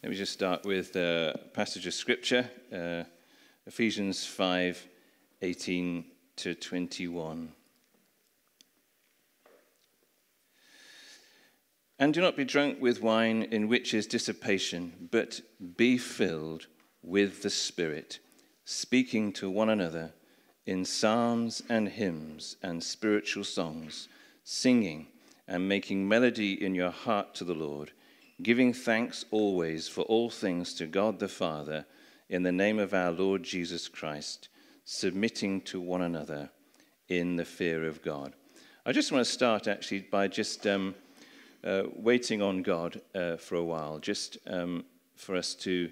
Let me just start with a passage of Scripture, Ephesians 5:18 to 21. And do not be drunk with wine, in which is dissipation, but be filled with the Spirit, speaking to one another in psalms and hymns and spiritual songs, singing and making melody in your heart to the Lord, giving thanks always for all things to God the Father, in the name of our Lord Jesus Christ, submitting to one another in the fear of God. I just want to start actually by just waiting on God for a while, just for us to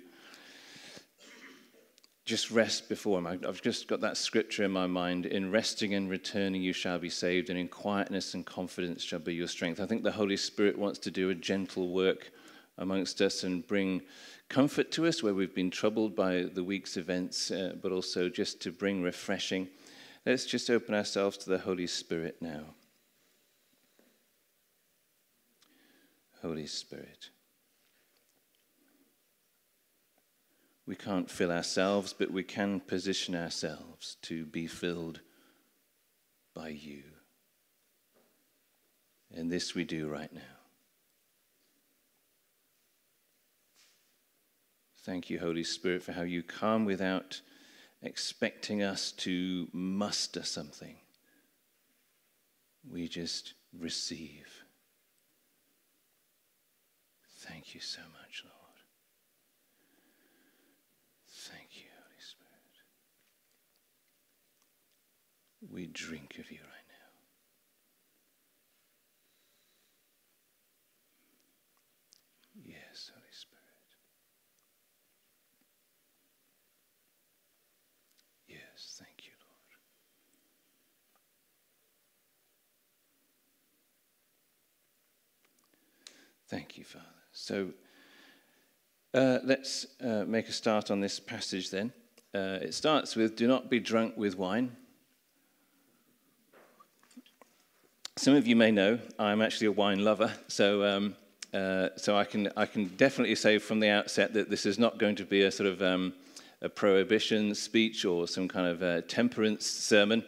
just rest before him. I've just got that scripture in my mind: in resting and returning you shall be saved, and in quietness and confidence shall be your strength. I think the Holy Spirit wants to do a gentle work amongst us and bring comfort to us where we've been troubled by the week's events, but also just to bring refreshing. Let's just open ourselves to the Holy Spirit now. Holy Spirit. We can't fill ourselves, but we can position ourselves to be filled by you. And this we do right now. Thank you, Holy Spirit, for how you come without expecting us to muster something. We just receive. Thank you so much, Lord. Thank you, Holy Spirit. We drink of you right now. Yes, Holy Spirit. Yes, thank you, Lord. Thank you, Father. So let's make a start on this passage then. It starts with, do not be drunk with wine. Some of you may know I'm actually a wine lover, so I can definitely say from the outset that this is not going to be a sort of a prohibition speech or some kind of temperance sermon.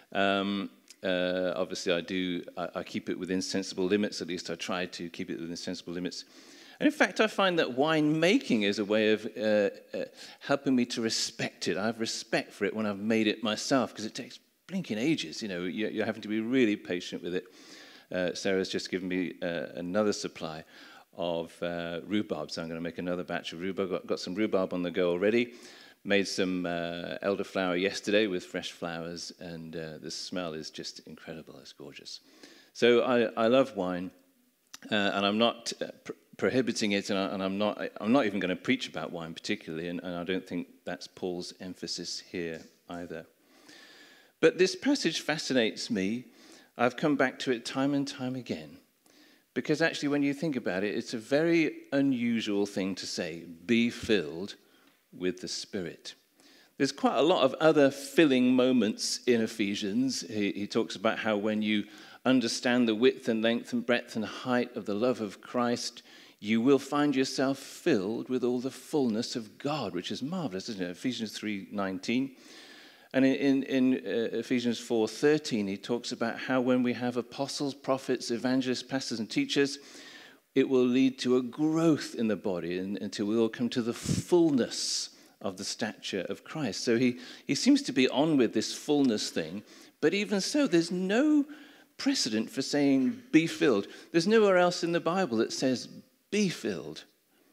Obviously, I keep it within sensible limits. At least I try to keep it within sensible limits. And in fact, I find that wine making is a way of helping me to respect it. I have respect for it when I've made it myself, because it takes blinking ages. You know, you're having to be really patient with it. Sarah's just given me another supply of rhubarb, so I'm going to make another batch of rhubarb. Got some rhubarb on the go already. Made some elderflower yesterday with fresh flowers, and the smell is just incredible. It's gorgeous. So I love wine, and I'm not prohibiting it, and I'm not even going to preach about wine particularly, and I don't think that's Paul's emphasis here either. But this passage fascinates me. I've come back to it time and time again, because actually when you think about it, it's a very unusual thing to say, be filled with the Spirit. There's quite a lot of other filling moments in Ephesians. He talks about how when you understand the width and length and breadth and height of the love of Christ, you will find yourself filled with all the fullness of God, which is marvelous, isn't it? Ephesians 3:19. And in Ephesians 4:13, he talks about how when we have apostles, prophets, evangelists, pastors, and teachers, it will lead to a growth in the body until we all come to the fullness of the stature of Christ. So he seems to be on with this fullness thing, but even so, there's no precedent for saying be filled. There's nowhere else in the Bible that says be filled.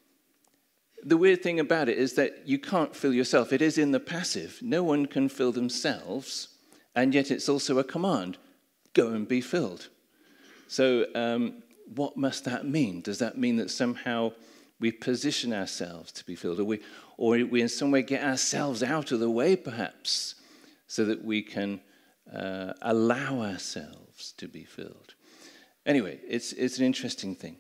The weird thing about it is that you can't fill yourself. It is in the passive. No one can fill themselves, and yet it's also a command. Go and be filled. So what must that mean? Does that mean that somehow we position ourselves to be filled, or we in some way get ourselves out of the way, perhaps, so that we can allow ourselves to be filled? Anyway, it's an interesting thing.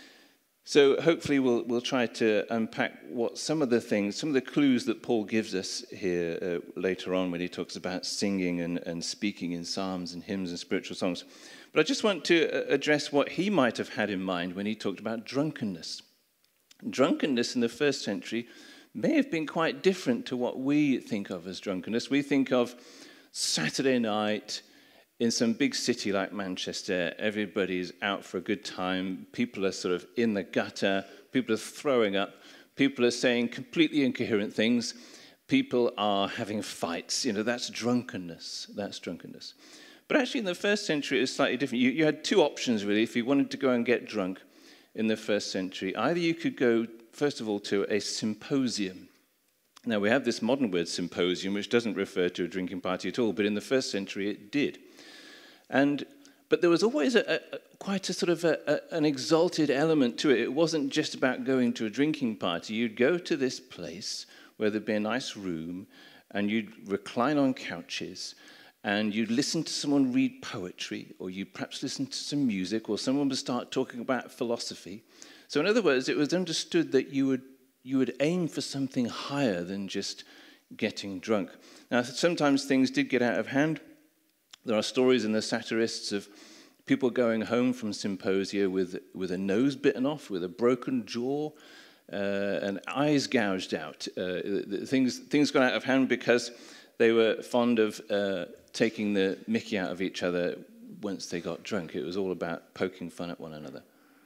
So hopefully we'll try to unpack what some of the clues that Paul gives us here later on when he talks about singing and speaking in psalms and hymns and spiritual songs. But I just want to address what he might have had in mind when he talked about drunkenness. drunkenness in the first century may have been quite different to what we think of as drunkenness. We think of Saturday night in some big city like Manchester, everybody's out for a good time, people are sort of in the gutter, people are throwing up, people are saying completely incoherent things, people are having fights. You know, that's drunkenness. That's drunkenness. But actually in the first century it was slightly different. You had two options really if you wanted to go and get drunk in the first century. Either you could go, first of all, to a symposium. Now we have this modern word symposium, which doesn't refer to a drinking party at all, but in the first century it did. But there was always quite a sort of an exalted element to it. It wasn't just about going to a drinking party. You'd go to this place where there'd be a nice room, and you'd recline on couches, and you'd listen to someone read poetry, or you'd perhaps listen to some music, or someone would start talking about philosophy. So in other words, it was understood that you would aim for something higher than just getting drunk. Now, sometimes things did get out of hand. There are stories in the satirists of people going home from symposia with a nose bitten off, with a broken jaw, and eyes gouged out. Things got out of hand because they were fond of taking the mickey out of each other once they got drunk. It was all about poking fun at one another.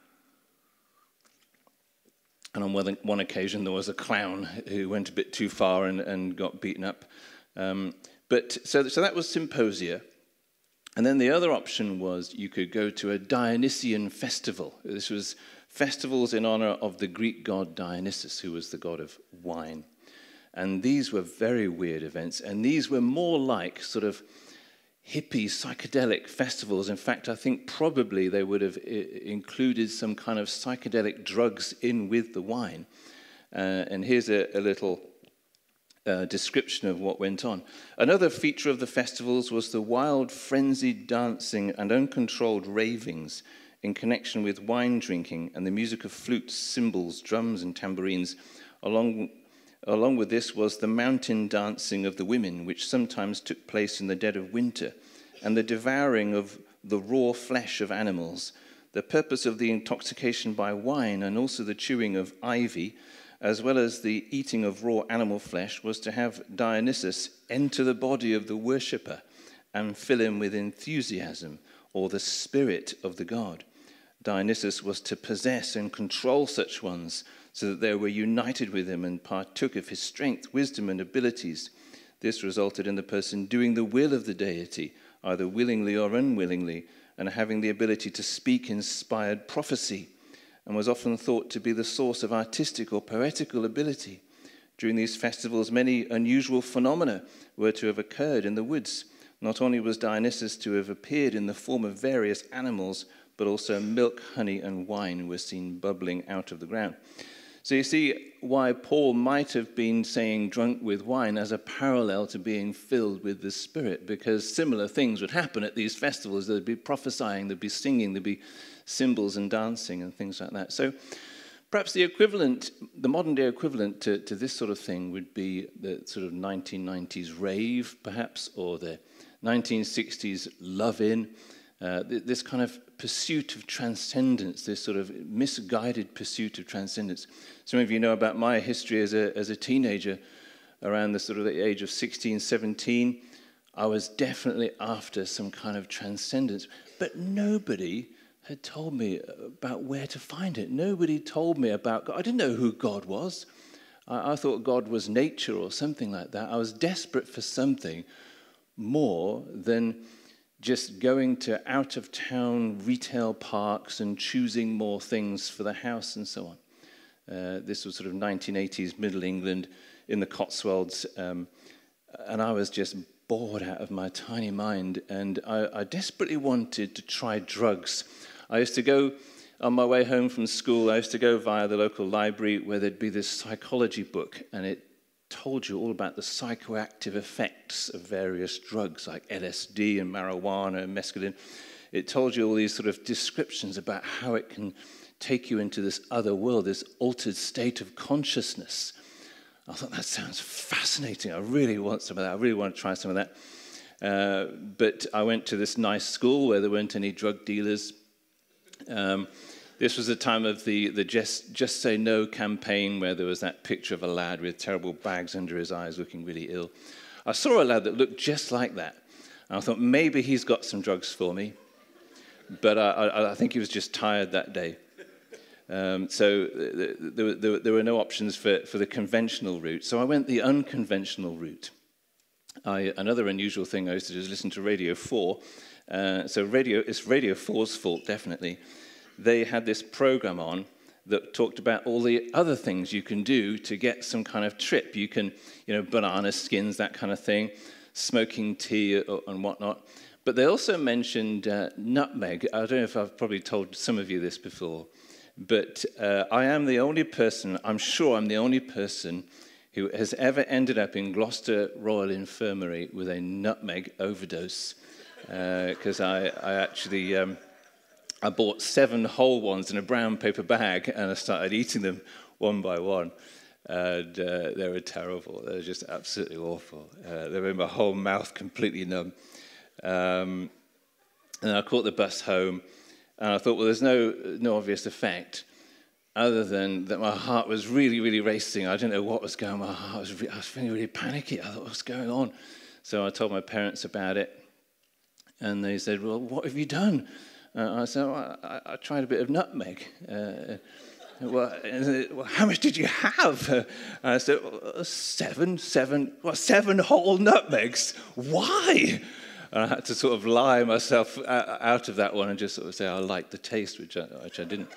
And on one occasion, there was a clown who went a bit too far and got beaten up. So that was symposia. And then the other option was you could go to a Dionysian festival. This was festivals in honor of the Greek god Dionysus, who was the god of wine. And these were very weird events, and these were more like sort of hippie, psychedelic festivals. In fact, I think probably they would have included some kind of psychedelic drugs in with the wine. And here's a little description of what went on. Another feature of the festivals was the wild, frenzied dancing and uncontrolled ravings in connection with wine drinking and the music of flutes, cymbals, drums, and tambourines. Along with this was the mountain dancing of the women, which sometimes took place in the dead of winter, and the devouring of the raw flesh of animals. The purpose of the intoxication by wine and also the chewing of ivy, as well as the eating of raw animal flesh, was to have Dionysus enter the body of the worshipper and fill him with enthusiasm, or the spirit of the god. Dionysus was to possess and control such ones, so that they were united with him and partook of his strength, wisdom, and abilities. This resulted in the person doing the will of the deity, either willingly or unwillingly, and having the ability to speak inspired prophecy, and was often thought to be the source of artistic or poetical ability. During these festivals, many unusual phenomena were to have occurred in the woods. Not only was Dionysus to have appeared in the form of various animals, but also milk, honey, and wine were seen bubbling out of the ground. So you see why Paul might have been saying drunk with wine as a parallel to being filled with the Spirit, because similar things would happen at these festivals. There'd be prophesying, there'd be singing, there'd be cymbals and dancing and things like that. So perhaps the equivalent, the modern day equivalent to this sort of thing would be the sort of 1990s rave, perhaps, or the 1960s love-in. This kind of pursuit of transcendence, this sort of misguided pursuit of transcendence. Some of you know about my history as a teenager, around the sort of the age of 16, 17. I was definitely after some kind of transcendence, but nobody had told me about where to find it. Nobody told me about God. I didn't know who God was. I thought God was nature or something like that. I was desperate for something more than just going to out-of-town retail parks and choosing more things for the house and so on. This was sort of 1980s Middle England in the Cotswolds, and I was just bored out of my tiny mind, and I desperately wanted to try drugs. I used to go, on my way home from school, I used to go via the local library where there'd be this psychology book, and it told you all about the psychoactive effects of various drugs like LSD and marijuana and mescaline. It told you all these sort of descriptions about how it can take you into this other world, this altered state of consciousness. I thought, that sounds fascinating. I really want some of that. I really want to try some of that. But I went to this nice school where there weren't any drug dealers. This was the time of the Just Say No campaign, where there was that picture of a lad with terrible bags under his eyes looking really ill. I saw a lad that looked just like that. And I thought, maybe he's got some drugs for me. But I think he was just tired that day. So there were no options for the conventional route. So I went the unconventional route. Another unusual thing I used to do is listen to Radio 4. It's Radio 4's fault, definitely. They had this program on that talked about all the other things you can do to get some kind of trip. You can, banana skins, that kind of thing, smoking tea and whatnot. But they also mentioned nutmeg. I don't know if I've probably told some of you this before, but I'm sure I'm the only person who has ever ended up in Gloucester Royal Infirmary with a nutmeg overdose. Because I actually... I bought 7 whole ones in a brown paper bag, and I started eating them one by one. And they were terrible. They were just absolutely awful. They made my whole mouth completely numb. And I caught the bus home, and I thought, well, there's no obvious effect, other than that my heart was really, really racing. I didn't know what was going on. I was feeling really panicky. I thought, what's going on? So I told my parents about it, and they said, well, what have you done? I said, well, I tried a bit of nutmeg. Well, how much did you have? I said, well, 7 whole nutmegs. Why? And I had to sort of lie myself out of that one and just sort of say I liked the taste, which I didn't.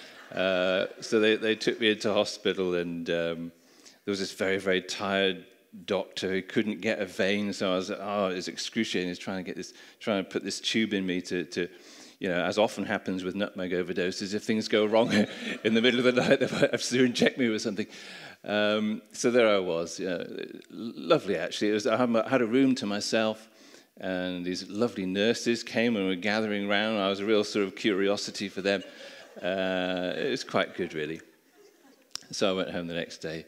So they took me into hospital, and there was this very, very tired doctor who couldn't get a vein. So I was, it was excruciating. He's trying to put this tube in me to as often happens with nutmeg overdoses, if things go wrong in the middle of the night, they might have to inject me with something. So there I was. Lovely, actually. I had a room to myself, and these lovely nurses came and were gathering around. I was a real sort of curiosity for them. It was quite good, really. So I went home the next day.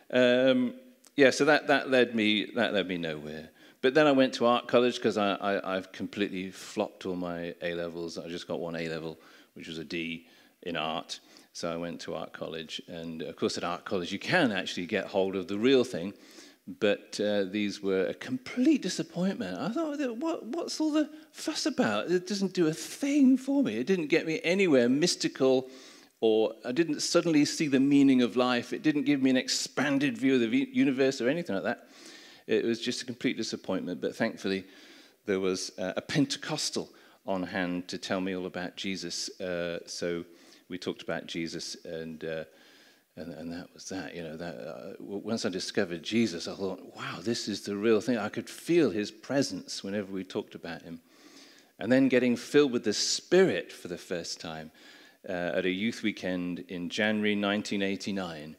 So that led me nowhere. But then I went to art college because I've completely flopped all my A-levels. I just got one A-level, which was a D in art. So I went to art college. And, of course, at art college, you can actually get hold of the real thing. But these were a complete disappointment. I thought, what's all the fuss about? It doesn't do a thing for me. It didn't get me anywhere mystical, or I didn't suddenly see the meaning of life. It didn't give me an expanded view of the universe or anything like that. It was just a complete disappointment, but thankfully there was a Pentecostal on hand to tell me all about Jesus. So we talked about Jesus, and that was that. Once I discovered Jesus, I thought, wow, this is the real thing. I could feel his presence whenever we talked about him. And then getting filled with the Spirit for the first time at a youth weekend in January 1989.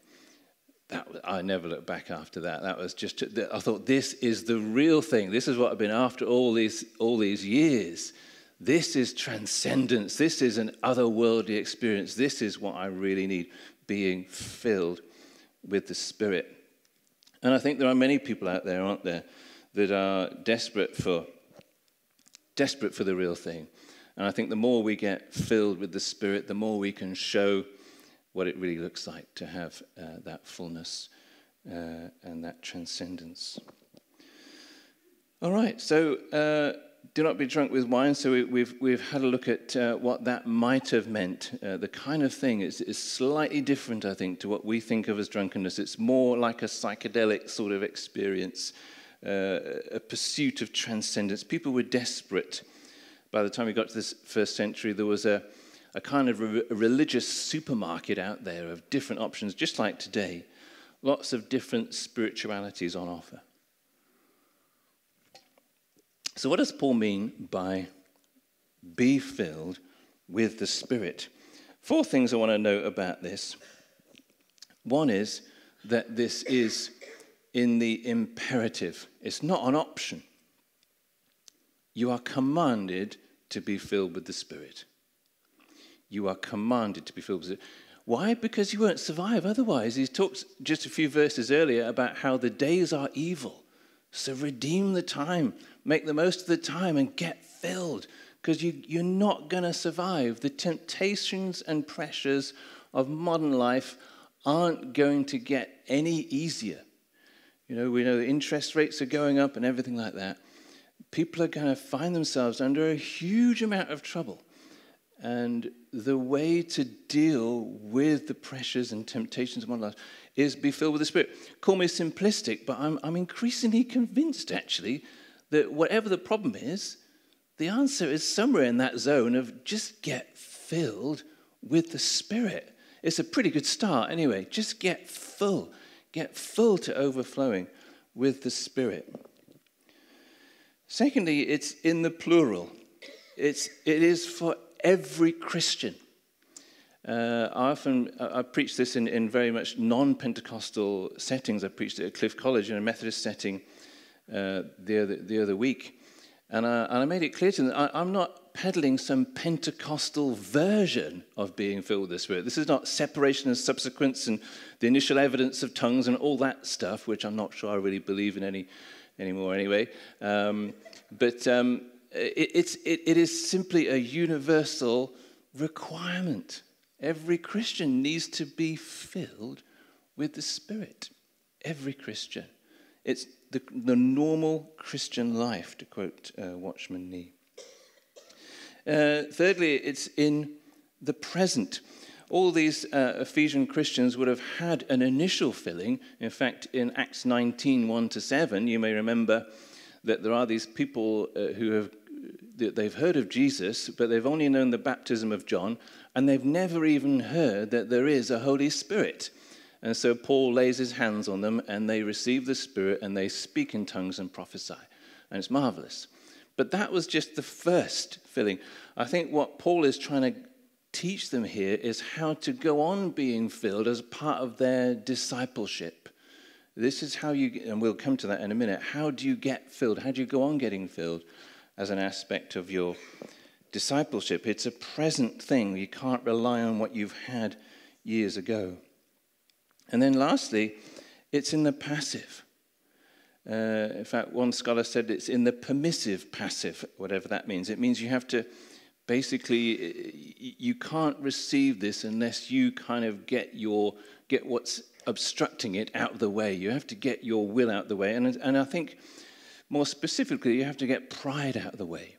I never looked back after that. That was just, I thought, this is the real thing. This is what I've been after all these years. This is transcendence. This is an otherworldly experience. This is what I really need, being filled with the Spirit. And I think there are many people out there, aren't there, that are desperate for the real thing. And I think the more we get filled with the Spirit, the more we can show what it really looks like to have that fullness and that transcendence. All right, so do not be drunk with wine. So we've had a look at what that might have meant. The kind of thing is slightly different, I think, to what we think of as drunkenness. It's more like a psychedelic sort of experience, a pursuit of transcendence. People were desperate. By the time we got to this first century, there was a kind of a religious supermarket out there of different options, just like today. Lots of different spiritualities on offer. So what does Paul mean by be filled with the Spirit? 4 things I want to note about this. One is that this is in the imperative. It's not an option. You are commanded to be filled with the Spirit. You are commanded to be filled with it. Why? Because you won't survive otherwise. He talks just a few verses earlier about how the days are evil. So redeem the time. Make the most of the time and get filled. because you're not going to survive. The temptations and pressures of modern life aren't going to get any easier. You know, we know the interest rates are going up and everything like that. People are going to find themselves under a huge amount of trouble. And the way to deal with the pressures and temptations of modern life is be filled with the Spirit. Call me simplistic, but I'm increasingly convinced, actually, that whatever the problem is, the answer is somewhere in that zone of just get filled with the Spirit. It's a pretty good start anyway. Just get full to overflowing with the Spirit. Secondly, it's in the plural. It is for every Christian. I preach this in very much non-Pentecostal settings. I preached it at Cliff College in a Methodist setting the other week. And I made it clear to them, I'm not peddling some Pentecostal version of being filled with the Spirit. This is not separation and subsequence and the initial evidence of tongues and all that stuff, which I'm not sure I really believe in anymore anyway. It is simply a universal requirement. Every Christian needs to be filled with the Spirit. Every Christian. It's the normal Christian life, to quote Watchman Nee. Thirdly, it's in the present. All these Ephesian Christians would have had an initial filling. In fact, in Acts 19, 1-7, you may remember that there are these people they've heard of Jesus, but they've only known the baptism of John, and they've never even heard that there is a Holy Spirit. And so Paul lays his hands on them, and they receive the Spirit, and they speak in tongues and prophesy. And it's marvelous. But that was just the first filling. I think what Paul is trying to teach them here is how to go on being filled as part of their discipleship. This is how you, and we'll come to that in a minute, how do you get filled? How do you go on getting filled as an aspect of your discipleship? It's a present thing. You can't rely on what you've had years ago. And then lastly, it's in the passive. In fact, one scholar said it's in the permissive passive, whatever that means. It means you have to basically, you can't receive this unless you kind of get what's obstructing it out of the way. You have to get your will out of the way. And I think more specifically, you have to get pride out of the way.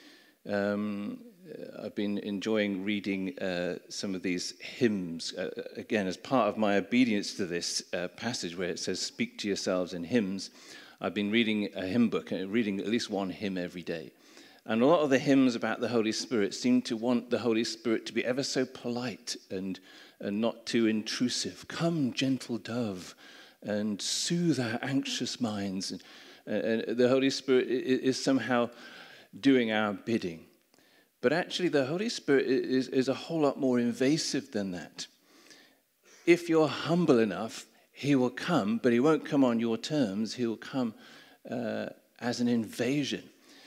I've been enjoying reading some of these hymns, again, as part of my obedience to this passage where it says, speak to yourselves in hymns. I've been reading a hymn book, reading at least one hymn every day. And a lot of the hymns about the Holy Spirit seem to want the Holy Spirit to be ever so polite and not too intrusive. Come, gentle dove, and soothe our anxious minds. And the Holy Spirit is somehow doing our bidding. But actually, the Holy Spirit is a whole lot more invasive than that. If you're humble enough, he will come, but he won't come on your terms. He will come as an invasion.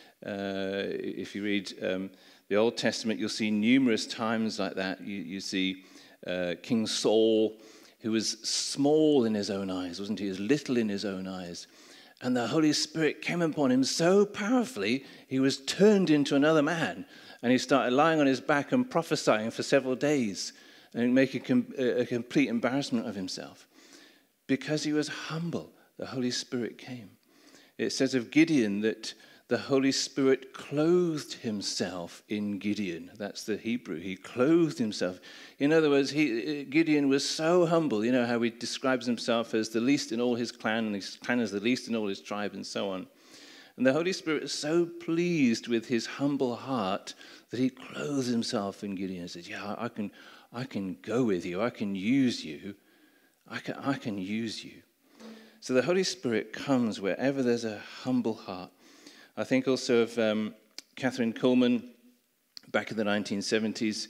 If you read the Old Testament, you'll see numerous times like that. You see King Saul, who was small in his own eyes, wasn't he? He was little in his own eyes. And the Holy Spirit came upon him so powerfully, he was turned into another man. And he started lying on his back and prophesying for several days and making a complete embarrassment of himself. Because he was humble, the Holy Spirit came. It says of Gideon that the Holy Spirit clothed himself in Gideon. That's the Hebrew. He clothed himself. In other words, Gideon was so humble. You know how he describes himself as the least in all his clan, and his clan is the least in all his tribe, and so on. And the Holy Spirit is so pleased with his humble heart that he clothes himself in Gideon and says, yeah, I can go with you. I can use you. I can use you. So the Holy Spirit comes wherever there's a humble heart. I think also of Catherine Coleman back in the 1970s,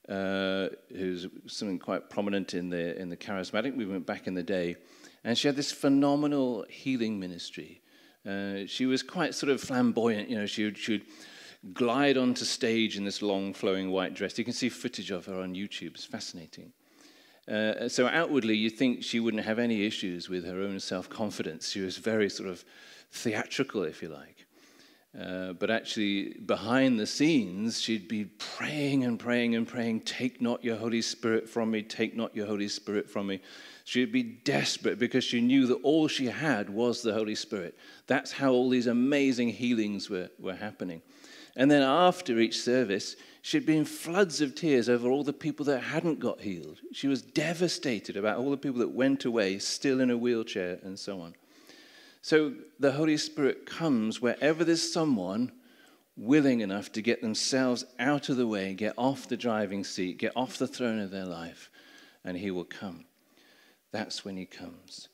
who's something quite prominent in the charismatic movement back in the day. And she had this phenomenal healing ministry. She was quite sort of flamboyant. You know, she would glide onto stage in this long flowing white dress. You can see footage of her on YouTube. It's fascinating. So outwardly, you'd think she wouldn't have any issues with her own self-confidence. She was very sort of theatrical, if you like. But actually, behind the scenes, she'd be praying and praying and praying, take not your Holy Spirit from me, take not your Holy Spirit from me. She'd be desperate because she knew that all she had was the Holy Spirit. That's how all these amazing healings were happening. And then after each service, she'd be in floods of tears over all the people that hadn't got healed. She was devastated about all the people that went away still in a wheelchair and so on. So the Holy Spirit comes wherever there's someone willing enough to get themselves out of the way, get off the driving seat, get off the throne of their life, and he will come. That's when he comes.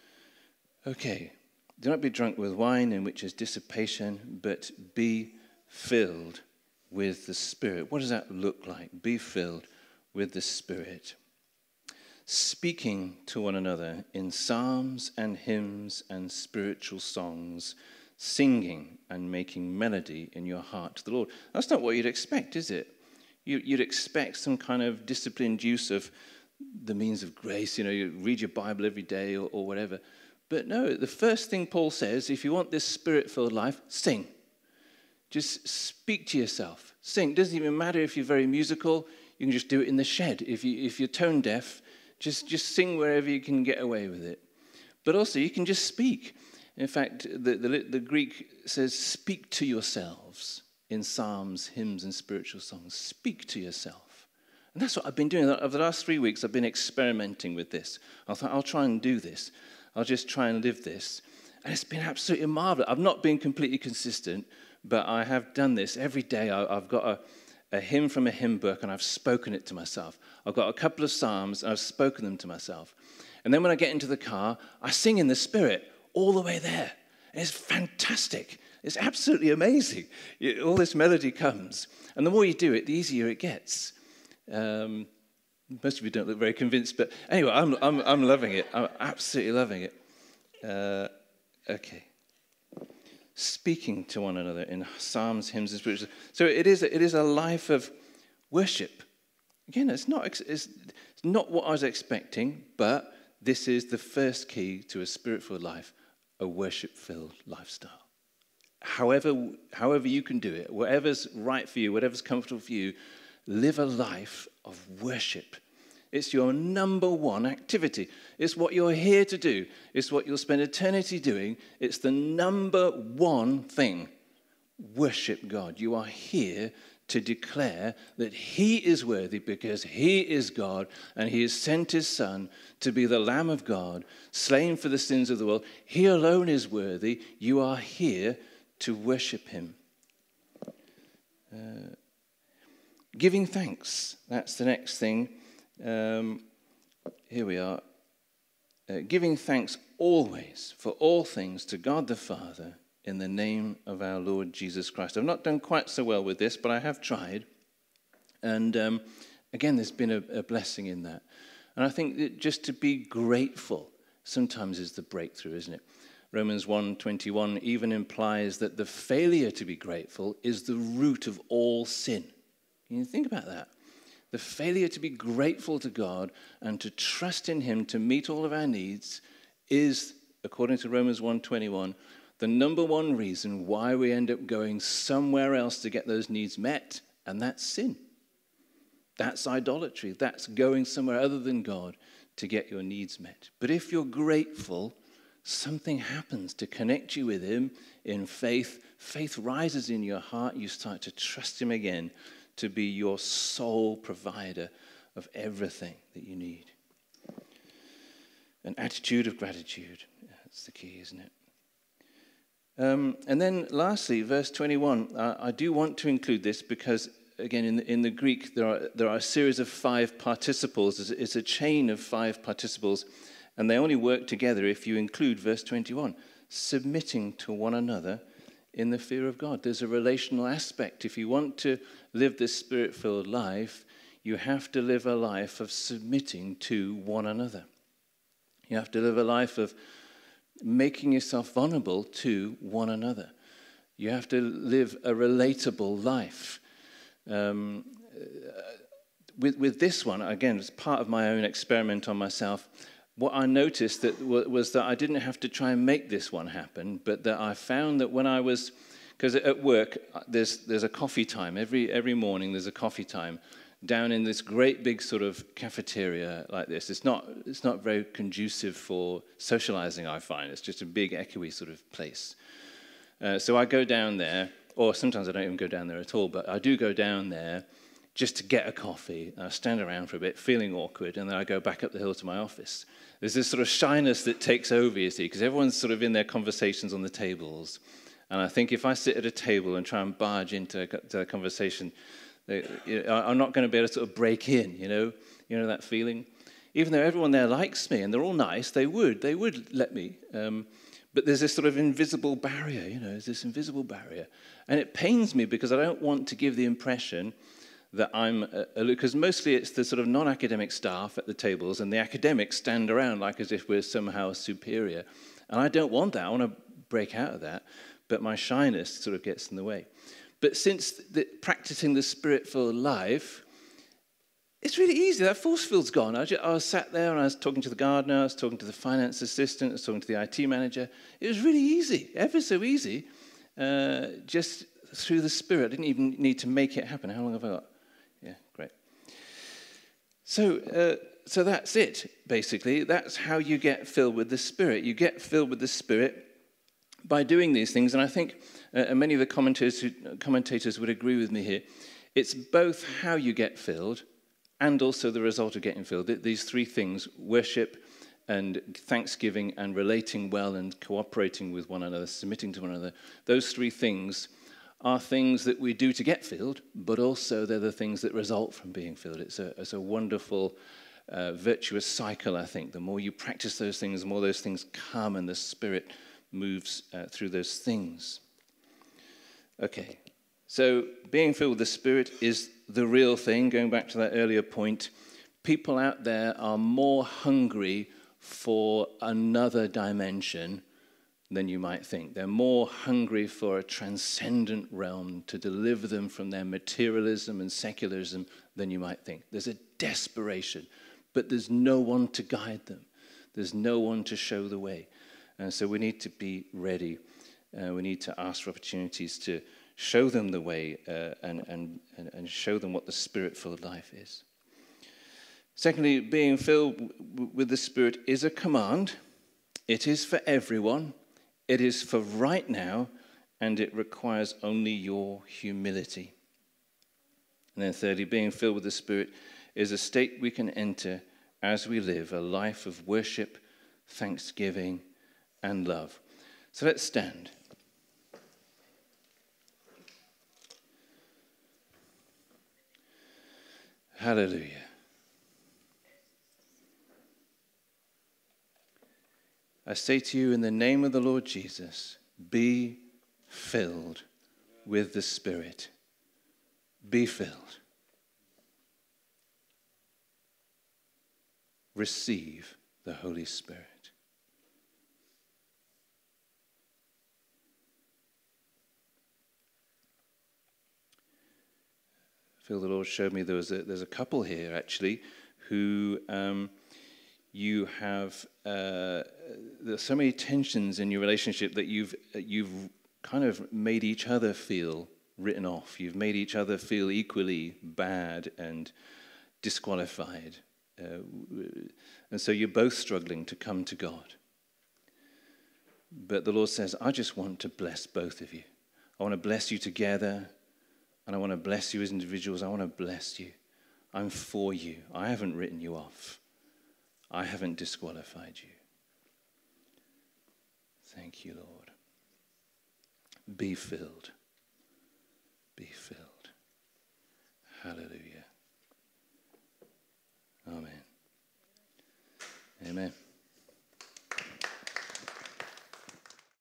Okay, do not be drunk with wine, in which is dissipation, but be filled with the Spirit. What does that look like? Be filled with the Spirit. Speaking to one another in psalms and hymns and spiritual songs, singing and making melody in your heart to the Lord. That's not what you'd expect, is it? You'd expect some kind of disciplined use of the means of grace, you read your Bible every day or whatever. But no, the first thing Paul says, if you want this Spirit-filled life, sing. Just speak to yourself. Sing. It doesn't even matter if you're very musical. You can just do it in the shed. If you're tone deaf, just sing wherever you can get away with it. But also, you can just speak. In fact, the Greek says, speak to yourselves in psalms, hymns, and spiritual songs. Speak to yourself. And that's what I've been doing. Over the last 3 weeks, I've been experimenting with this. I thought, I'll try and do this. I'll just try and live this. And it's been absolutely marvelous. I've not been completely consistent, but I have done this every day. I've got a hymn from a hymn book, and I've spoken it to myself. I've got a couple of psalms, and I've spoken them to myself. And then when I get into the car, I sing in the Spirit all the way there. And it's fantastic. It's absolutely amazing. All this melody comes. And the more you do it, the easier it gets. Most of you don't look very convinced, but anyway, I'm loving it. I'm absolutely loving it. Okay. Speaking to one another in psalms, hymns, and spiritual. So it is a life of worship. Again, it's not what I was expecting, but this is the first key to a spirit-filled life, a worship-filled lifestyle. However you can do it, whatever's right for you, whatever's comfortable for you, live a life of worship. It's your number one activity. It's what you're here to do. It's what you'll spend eternity doing. It's the number one thing. Worship God. You are here to declare that he is worthy because he is God and he has sent his Son to be the Lamb of God, slain for the sins of the world. He alone is worthy. You are here to worship him. Giving thanks. That's the next thing. Here we are. Giving thanks always for all things to God the Father in the name of our Lord Jesus Christ. I've not done quite so well with this, but I have tried. And again, there's been a blessing in that. And I think that just to be grateful sometimes is the breakthrough, isn't it? Romans 1:21 even implies that the failure to be grateful is the root of all sin. Can you think about that? The failure to be grateful to God and to trust in him to meet all of our needs is, according to Romans 1:21, the number one reason why we end up going somewhere else to get those needs met, and that's sin. That's idolatry. That's going somewhere other than God to get your needs met. But if you're grateful, something happens to connect you with him in faith. Faith rises in your heart. You start to trust him again to be your sole provider of everything that you need. An attitude of gratitude. That's the key, isn't it? And then lastly, verse 21. I do want to include this because, again, in the Greek, there are a series of 5 participles. It's a chain of 5 participles, and they only work together if you include verse 21. Submitting to one another in the fear of God. There's a relational aspect. If you want to live this spirit-filled life, you have to live a life of submitting to one another. You have to live a life of making yourself vulnerable to one another. You have to live a relatable life. With this one, again, it's part of my own experiment on myself. What I noticed was that I didn't have to try and make this one happen, but that I found that when I was Because at work, there's a coffee time. Every morning there's a coffee time down in this great big sort of cafeteria like this. It's not very conducive for socializing, I find. It's just a big, echoey sort of place. So I go down there, or sometimes I don't even go down there at all, but I do go down there just to get a coffee. I stand around for a bit, feeling awkward, and then I go back up the hill to my office. There's this sort of shyness that takes over, you see, because everyone's sort of in their conversations on the tables. And I think if I sit at a table and try and barge into a conversation, I'm not going to be able to sort of break in, you know that feeling? Even though everyone there likes me and they're all nice, they would let me. But there's this sort of invisible barrier, there's this invisible barrier. And it pains me because I don't want to give the impression that I'm, because mostly it's the sort of non-academic staff at the tables and the academics stand around like as if we're somehow superior. And I don't want that. I want to break out of that. But my shyness sort of gets in the way. But since practicing the Spirit-filled life, it's really easy. That force field's gone. I was sat there and I was talking to the gardener, I was talking to the finance assistant, I was talking to the IT manager. It was really easy, ever so easy, just through the Spirit. I didn't even need to make it happen. How long have I got? Yeah, great. So that's it, basically. That's how you get filled with the Spirit. You get filled with the Spirit by doing these things, and I think many of the commentators would agree with me here. It's both how you get filled and also the result of getting filled. These three things, worship and thanksgiving and relating well and cooperating with one another, submitting to one another, those three things are things that we do to get filled, but also they're the things that result from being filled. It's a wonderful, virtuous cycle, I think. The more you practice those things, the more those things come and the Spirit moves through those things. Okay, so being filled with the Spirit is the real thing. Going back to that earlier point, people out there are more hungry for another dimension than you might think. They're more hungry for a transcendent realm to deliver them from their materialism and secularism than you might think. There's a desperation, but there's no one to guide them. There's no one to show the way. And so we need to be ready. We need to ask for opportunities to show them the way and show them what the Spirit-filled life is. Secondly, being filled with the Spirit is a command. It is for everyone. It is for right now, and it requires only your humility. And then thirdly, being filled with the Spirit is a state we can enter as we live a life of worship, thanksgiving, and love. So let's stand. Hallelujah. I say to you in the name of the Lord Jesus, be filled with the Spirit. Be filled. Receive the Holy Spirit. I feel the Lord showed me there's a couple here actually who you have there's so many tensions in your relationship that you've kind of made each other feel written off. You've made each other feel equally bad and disqualified, and so you're both struggling to come to God. But the Lord says, I just want to bless both of you. I want to bless you together. And I want to bless you as individuals. I want to bless you. I'm for you. I haven't written you off. I haven't disqualified you. Thank you, Lord. Be filled. Be filled. Hallelujah. Amen. Amen.